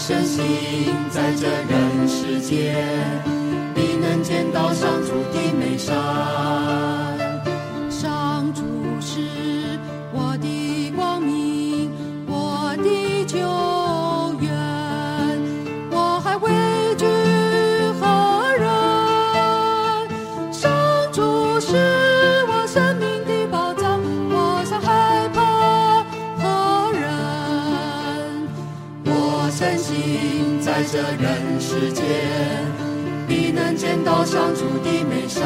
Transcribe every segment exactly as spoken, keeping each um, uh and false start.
深信在这人世间，必能见到上主的美善。 上主是我的光明，我的救援，我还畏惧何人？上主是我生命的保障，我才害怕何人？ 我深信在这人世间，必能见到上主的美善。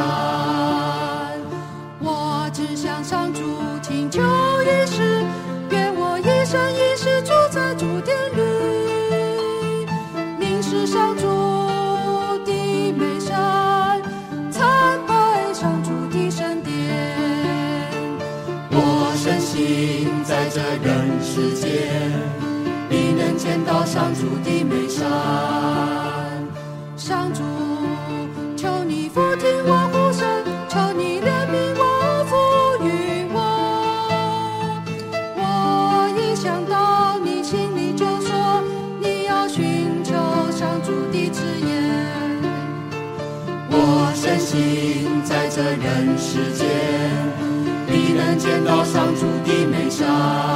我只向上主请求一事，愿我一生一世住在主殿里，凝视上主的美善，参拜上主的圣殿。 我深信在这人世间，必能见到上主的美善。 上主，求你俯听我呼声，求你怜悯我，赋予我。我一想到你，心里就说，你要寻求上主的旨言。 我深信在这人世间，必能见到上主的美善。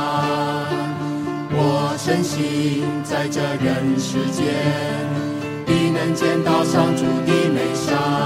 我深信在这人世间，必能见到上主的美善。